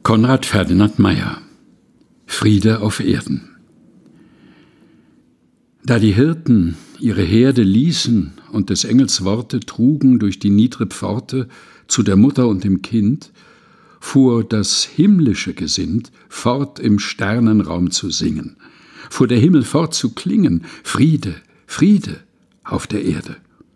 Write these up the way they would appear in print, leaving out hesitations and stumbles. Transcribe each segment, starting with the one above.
Konrad Ferdinand Meyer: Friede auf Erden. Da die Hirten ihre Herde ließen und des Engels Worte trugen durch die niedre Pforte zu der Mutter und dem Kind, fuhr das himmlische Gesind fort im Sternenraum zu singen, fuhr der Himmel fort zu klingen: Friede, Friede auf der Erde.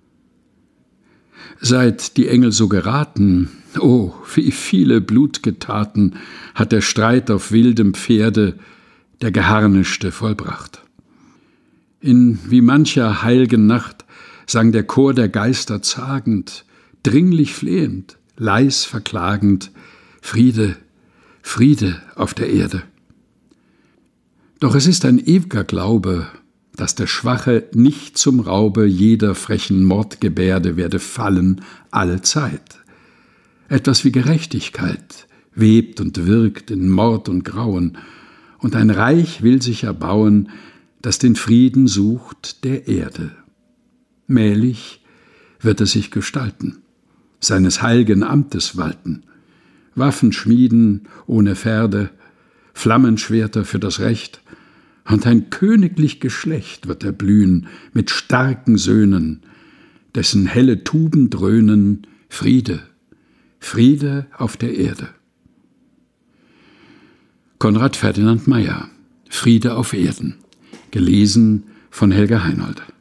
Seit die Engel so geraten, oh, wie viele blut'ge Taten hat der Streit auf wildem Pferde der Geharnischte vollbracht. In wie mancher heilgen Nacht sang der Chor der Geister zagend, dringlich flehend, leis verklagend: Friede, Friede auf der Erde. Doch es ist ein ew'ger Glaube, dass der Schwache nicht zum Raube jeder frechen Mordgebärde werde fallen allezeit. Etwas wie Gerechtigkeit webt und wirkt in Mord und Grauen, und ein Reich will sich erbauen, das den Frieden sucht der Erde. Mählich wird es sich gestalten, seines heilgen Amtes walten, Waffen schmieden ohne Pferde, Flammenschwerter für das Recht, und ein königlich Geschlecht wird erblühen mit starken Söhnen, dessen helle Tuben dröhnen: Friede, Friede auf der Erde. Konrad Ferdinand Meyer: Friede auf Erden. Gelesen von Helga Heinold.